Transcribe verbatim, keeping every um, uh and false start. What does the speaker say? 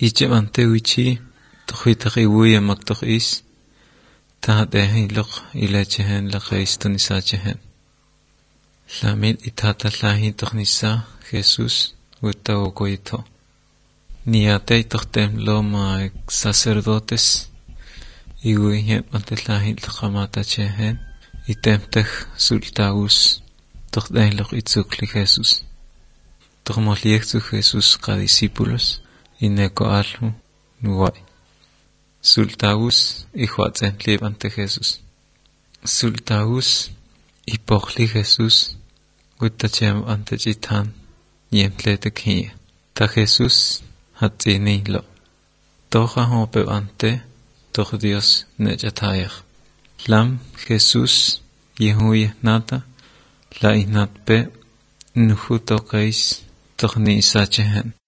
ichemante wichi tukhitaqi wuya maktoq is tadehi loq ilachehen laqaistunisachen lamil itata lahi toqnisa Jesus utawokoito niatei toqtem loma sacerdotes iwihem antelahi laqamatachen itemtej sultaus toqden loq itzukli Jesus toqmoliektu Jesus qa discípulos ineko alhu nuwai sultaus ihuatzen lieb ante Jesus sultaus ipoqli Jesus utachem ante chitan yemtletekhi ta Jesus hatsini lo toja hope ante toj Dios nechatayach lam Jesus yehuye nata la inatpe nuhuto kais toqni isachehen